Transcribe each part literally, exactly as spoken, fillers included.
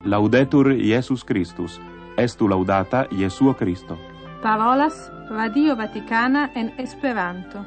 Laudetur Iesus Christus, estu laudata Jesuo Christo. Parolas Radio Vaticana en Esperanto.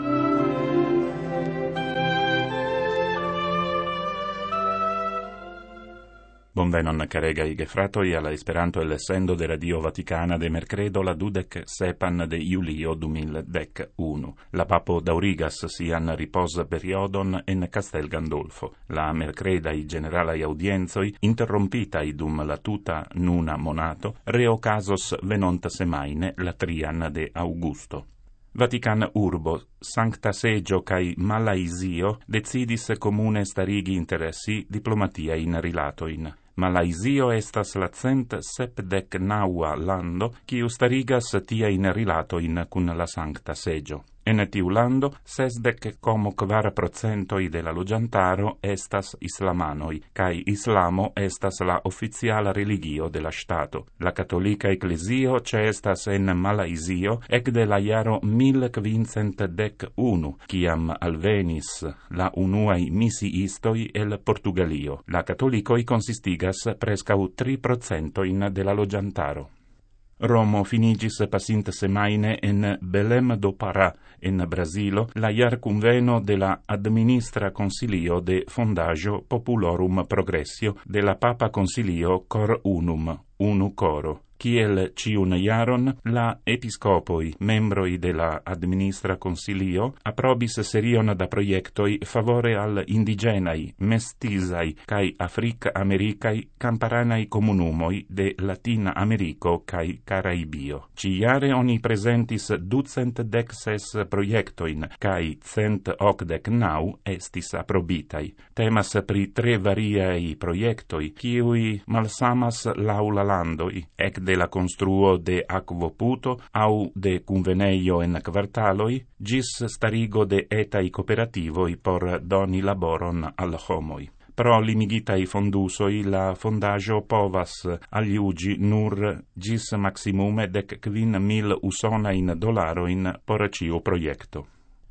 Bonvenon caregaj gefratoj alla Esperanto el sendo de Radio Vaticana de mercredo la dudec sepan de Julio du mil dec unu. La papo daurigas sian ripos periodon en Castel Gandolfo. La mercredai generalai audienzoi, interrompitai dum la tuta nuna monato, reocasos venonta semaine la trian de Augusto. Vatican urbo, Sancta Segio cae Malaisio decidis comune starigi interessi diplomatia in rilatoin. Malaisio estas la cent sepdec naua lando, quiu starigas tia in rilatoin cun la Sancta Segio. En tiu lando, sesdec como quar procentoi de la logiantaro estas islamanoi, cae islamo estas la officiala religio de la Stato. La Catholica Ecclesio estas en Malaisio ec de la jaro mil quincent dec unu, ciam alvenis la unuai misiistoi el Portugalio. La Catholicoi consistigas prescau tri procentoin de la logiantaro. Romo finigis passinte semaine en Belém do Pará, en Brasilo, la iar conveno de la Administra Consilio de Fondaggio Populorum Progressio de la Papa Consilio Cor Unum, Unu Coro. Kiel ciun iaron, la episcopoi, membroi de la Administra Consilio, aprobis serion da proiectoi favore al indigenai, mestisai, cae Afric-Americai camparanai comunumoi de Latina Americo cae Caraibio. Ciare oni presentis ducent dec ses proiectoin, cae cent ocdec nau estis aprobitai. Temas pri tre variai proiectoi, kiui malsamas laula landoi, ec de la construo de aquoputo au de conveneio en quartaloi, gis starigo de etai cooperativoi por doni laboron al homoi. Pro limigitai fondusoi la fondaggio povas aliugi nur gis maximume dec quin mil usonain dolaroin por ciu proiecto.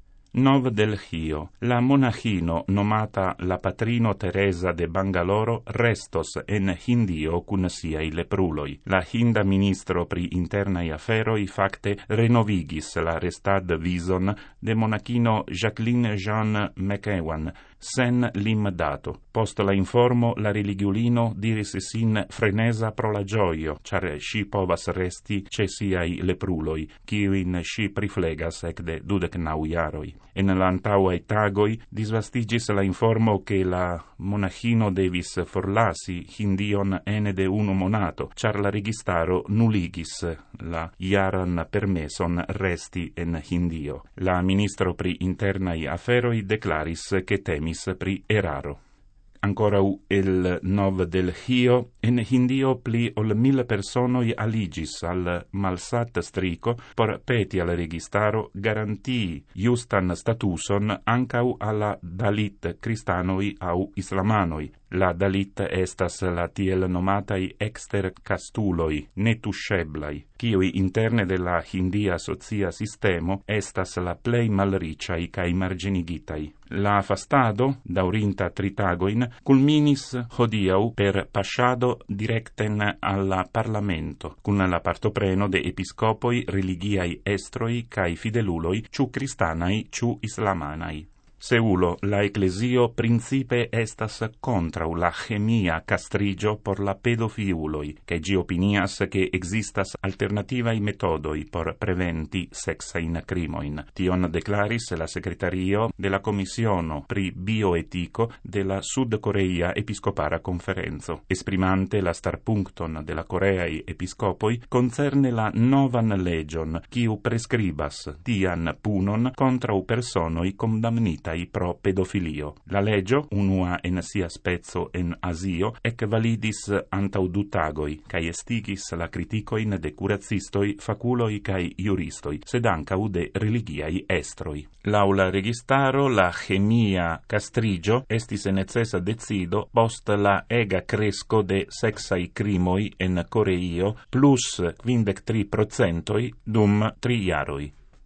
Nov del Hio. La monachino nomata la patrino Teresa de Bangaloro restos en Hindio cun siai lepruloi. La hinda ministro pri internai aferoi facte renovigis la restad vison de monachino Jacqueline Jean McEwan, sen lim dato. Post la informo la religiulino diris sin frenesa pro la gioio, char si povas resti ce siai lepruloi, kiuin si priflegas ec de dudec nau jaroi. En l'antauai tagoi disvastigis la informo che la monachino devis forlasi Hindion ene de unu monato, char la registaro nuligis la jaran permeson resti en Hindio. La ministro pri internai aferoi declaris che temis pri eraro. Ancora el nov del Hio, en Hindio pli ol mil personoi aligis al malsat strico por peti al registaro garantii justan statuson ancau alla Dalit cristanoi au islamanoi. La Dalit estas la tiel nomatai exter castuloi, netusceblai, kiui interne de la hindia socia sistemo estas la plei malriciai cae marginigitai. La fastado, daurinta tritagoin, culminis hodiau per pasciado directen alla Parlamento, cun la partopreno de episcopoi religiai estroi cae fideluloi, ciu cristanai, ciu islamanai. Seulo, la Ecclesio principe estas contra la chemia castrigio por la pedofiuloi, che gi opinias che existas alternativai metodoi por preventi sexain crimoin. Tion declaris la secretario de la Commissiono pri bioetico de la Sud Coreia Episcopara Conferenzo, esprimante la starpuncton de la Coreai Episcopoi concerne la novan legion, quiu prescribas tian punon contra u personoi condamnita pro pedofilio. La legio, unua en sia spezzo en Asio, ec validis antau du tagoi, cae estigis la criticoin de curacistoi, faculoi cae iuristoi, sed ancau de religiai estroi. Laula registaro, la chemia castrigio estis necessa decido post la ega cresco de sexai crimoi en Coreio plus quindec tri procentoi dum tri jaroi.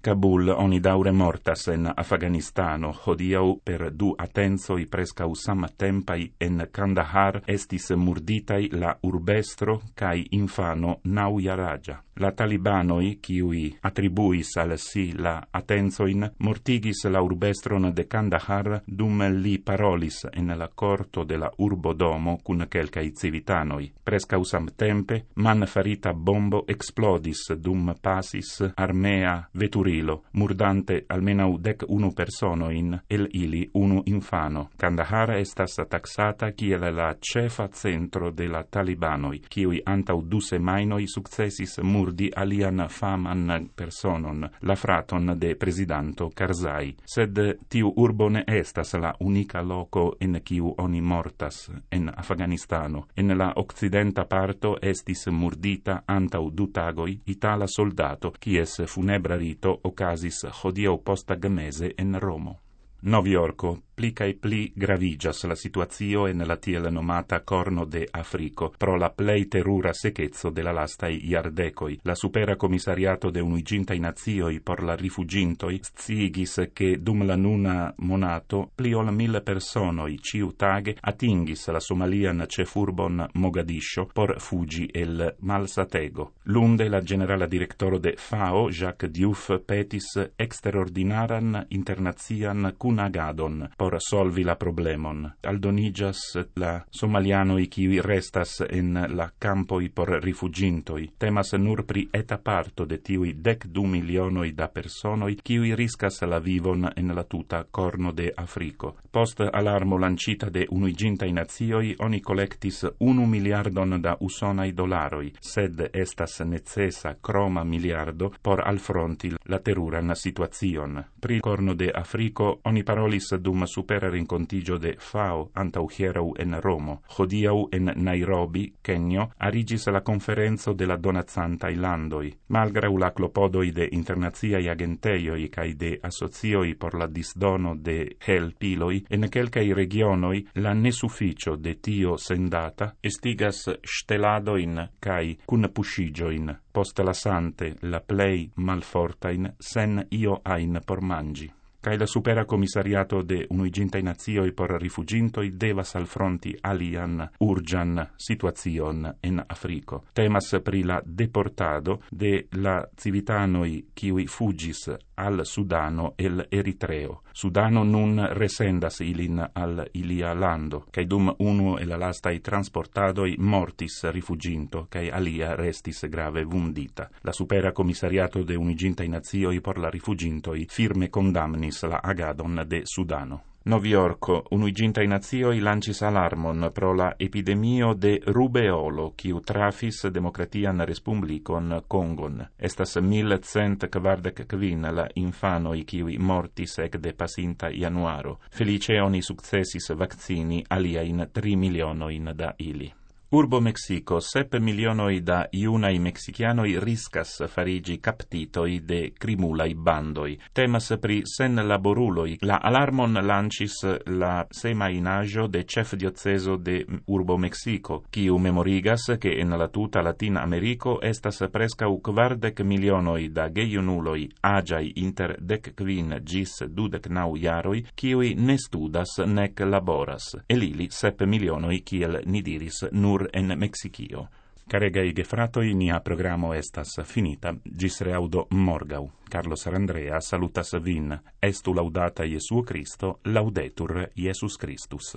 Kabul oni daure mortas en Afganistano, hodiaŭ per du atensoj preskaŭ samtempaj en Kandahar estis murditaj la urbestro kaj infano naŭjaraĝa. La talibanoj, kiuj atribuis al si la atensojn, mortigis la urbestron de Kandahar dum li parolis en la korto de la urbodomo kun kelkaj civitanoj. Preskaŭ samtempe manfarita bombo eksplodis dum pasis armea veturilo, murdante almenaŭ dek unu personojn, el ili unu infano. Kandahar estas taksata kiel la ĉefa centro de la talibanoj, kiuj antaŭ du semajnoj sukcesis murdi alian faman personon, la fraton de prezidanto Karzai. Sed tiu urbo ne estas la unika loko en kiu oni mortas en Afganistano. En la okcidenta parto estis murdita antaŭ du tagoj itala soldato, kies funebra rito okazis hodiaŭ posttagmeze en Romo. Novjorko pli kaj pli graviĝas la situacio en la tiel nomata Corno de Afriko pro la plej terura sekeco de la lastaj jardekoj. La Supera Komisariato de Unuiĝintaj Nacioj por la rifuĝintoj sciigis ke dum la nuna monato pli ol mil personoj ĉiutage atingis la somalian ĉefurbon Mogadiscio por fuĝi el malsatego. Lunde la ĝenerala direktoro de FAO, Jacques Diouf, petis eksterordinaran internacian kunagadon por solvi la problemon. Aldonigas la somalianoj kiuj restas en la campoj por rifuĝintoj. Temas nur pri eta parto de tiuj dek du milionoj da personoj kiuj riskas la vivon en la tuta Corno de Afriko. Post alarmo lancita de Unuiĝintaj Nacioj oni kolektis unu miliardon da usonaj dolaroj, sed estas necesa kroma miliardo por alfronti la teruran situacion. Pri Corno de Afriko oni parolis dum supera renkontiĝo de FAO antaŭ hieraŭ en Romo. Hodiaŭ en Nairobi, Kenjo, ariĝis la konferenco de la donacantaj landoj. Malgraŭ la klopodoj de internaciaj agentejoj kaj de asocioj por la disdono de helpiloj, en kelkaj regionoj la nesufiĉo de tio sendata estigas ŝteladojn kaj kunpuŝiĝojn, postlasante la plej malfortajn sen io ajn por manĝi. Kaj la Supera Komisariato de Unuiĝintaj Nacioj por rifuĝintoj devas alfronti alian urĝan situacion en Afriko. Temas pri la deportado de la civitanoj kiuj fuĝis al Sudano el Eritreo. Sudano nun resendas ilin al ilia lando, kaj dum unu el la lastaj transportadoj mortis rifuĝinto kaj alia restis grave vundita. La Supera Komisariato de Unuiĝintaj Nacioj por la rifuĝintoj firme kondamnis la agadon de Sudano. Novjorko, Unuiĝintaj Nacioj lanĉis alarmon pro la epidemio de rubeolo, kiu trafis Demokratian Respublikon Kongon. Estas mil cent kvardek kvin la infanoj kiuj mortis ekde pasinta januaro. Feliĉe oni sukcesis vakcini aliajn tri milionojn da ili. Urbo Meksiko, sep milionoj da junaj meksikianoj riskas fariĝi kaptitoj de krimulaj bandoj. Temas pri senlaboruloj. La alarmon lanĉis la semajnaĵo de ĉefdiocezo de urbo Meksiko, kiu memorigas ke en la tuta Latina Ameriko estas preskaŭ kvardek milionoj da gejunuloj aĝaj inter dek kvin ĝis dudek naŭ jaroj, kiuj ne studas nek laboras. El ili sep milionoj, kiel ni diris, nur en Meksikio. Caregaj gefratoj, nia programo estas finita. Ĝis reaŭdo morgaŭ. Carlos Arandrea salutas vin. Estu laŭdata Jesuo Kristo, laudetur Jesus Christus.